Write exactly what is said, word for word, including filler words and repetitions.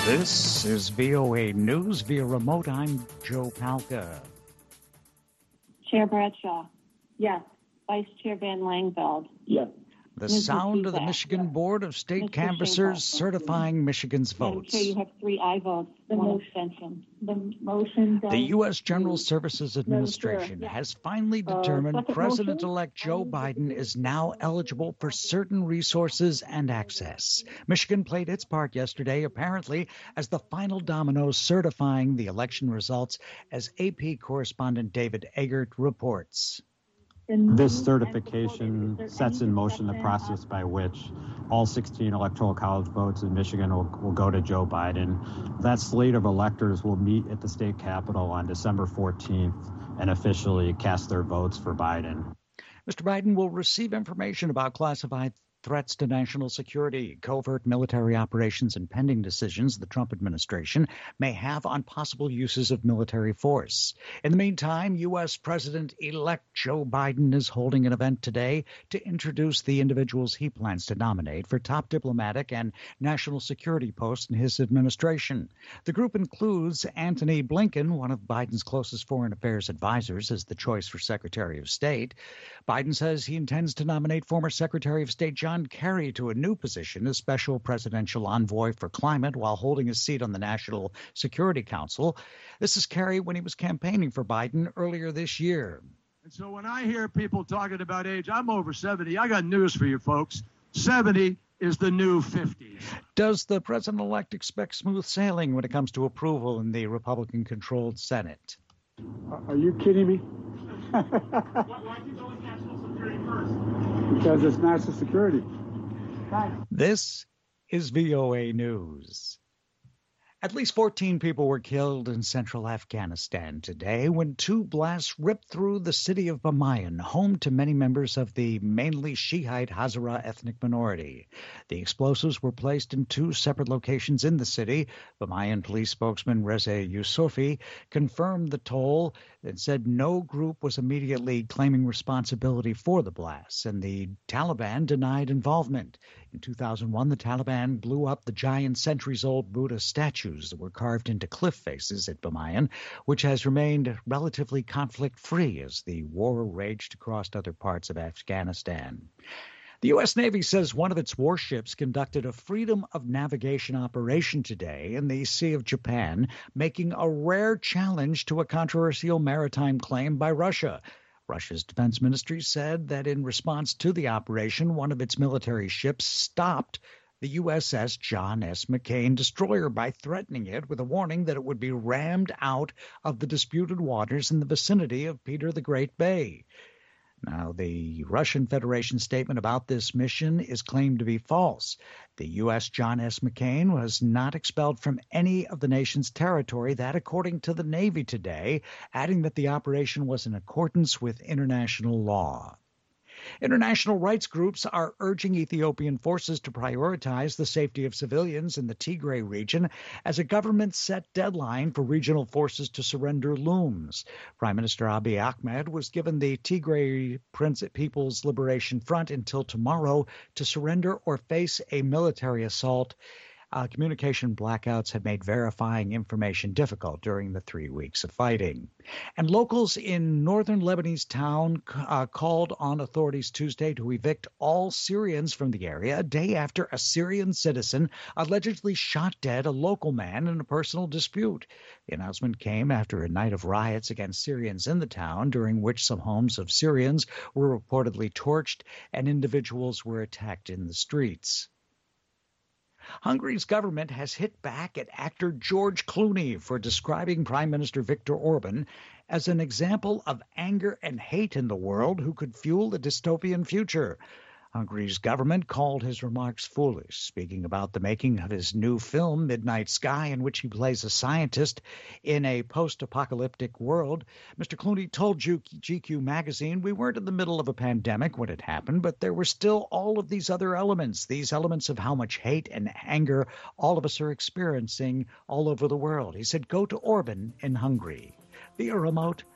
This is V O A News via remote. I'm Joe Palca. Chair Bradshaw. Yes. Vice Chair Van Langveld. Yes. The Mister sound of the Cusack. Michigan Board of State Mister Canvassers Schaefer. certifying Michigan's Madam votes. Chair, you have three aye votes, The one motion- abstention. The motion does. The U S General to- Services Administration yeah. has finally Uh, determined second President-elect motion? Joe Biden is now eligible for certain resources and access. Michigan played its part yesterday, apparently, as the final domino certifying the election results, as A P correspondent David Eggert reports. This certification sets in motion the process by which all sixteen electoral college votes in Michigan will, will go to Joe Biden. That slate of electors will meet at the state capitol on December fourteenth and officially cast their votes for Biden. Mister Biden will receive information about classified threats to national security, covert military operations, and pending decisions the Trump administration may have on possible uses of military force. In the meantime, U S. President-elect Joe Biden is holding an event today to introduce the individuals he plans to nominate for top diplomatic and national security posts in his administration. The group includes Antony Blinken, one of Biden's closest foreign affairs advisors, as the choice for Secretary of State. Biden says he intends to nominate former Secretary of State John Kerry to a new position as Special Presidential Envoy for Climate while holding his seat on the National Security Council. This is Kerry when he was campaigning for Biden earlier this year. And so when I hear people talking about age, I'm over seventy. I got news for you folks. seventy is the new fifty. Does the president-elect expect smooth sailing when it comes to approval in the Republican-controlled Senate? Are you kidding me? Why do you go with national security first? Because it's national security. This is V O A News. At least fourteen people were killed in central Afghanistan today when two blasts ripped through the city of Bamiyan, home to many members of the mainly Shiite Hazara ethnic minority. The explosives were placed in two separate locations in the city. Bamiyan police spokesman Reza Yusufi confirmed the toll and said no group was immediately claiming responsibility for the blasts, and the Taliban denied involvement. In two thousand one, the Taliban blew up the giant centuries-old Buddha statues that were carved into cliff faces at Bamiyan, which has remained relatively conflict-free as the war raged across other parts of Afghanistan. The U S. Navy says one of its warships conducted a freedom of navigation operation today in the Sea of Japan, making a rare challenge to a controversial maritime claim by Russia. Russia's defense ministry said that in response to the operation, one of its military ships stopped the U S S John S. McCain destroyer by threatening it with a warning that it would be rammed out of the disputed waters in the vicinity of Peter the Great Bay. Now, the Russian Federation statement about this mission is claimed to be false. The U S John S. McCain was not expelled from any of the nation's territory, that according to the Navy today, adding that the operation was in accordance with international law. International rights groups are urging Ethiopian forces to prioritize the safety of civilians in the Tigray region as a government-set deadline for regional forces to surrender looms. Prime Minister Abiy Ahmed was given the Tigray People's Liberation Front until tomorrow to surrender or face a military assault. Uh, communication blackouts have made verifying information difficult during the three weeks of fighting. And locals in northern Lebanese town uh, called on authorities Tuesday to evict all Syrians from the area a day after a Syrian citizen allegedly shot dead a local man in a personal dispute. The announcement came after a night of riots against Syrians in the town, during which some homes of Syrians were reportedly torched and individuals were attacked in the streets. Hungary's government has hit back at actor George Clooney for describing Prime Minister Viktor Orban as an example of anger and hate in the world who could fuel a dystopian future. Hungary's government called his remarks foolish, speaking about the making of his new film, Midnight Sky, in which he plays a scientist in a post-apocalyptic world. Mister Clooney told G Q magazine, "We weren't in the middle of a pandemic when it happened, but there were still all of these other elements, these elements of how much hate and anger all of us are experiencing all over the world." He said, "Go to Orban in Hungary." Via remote,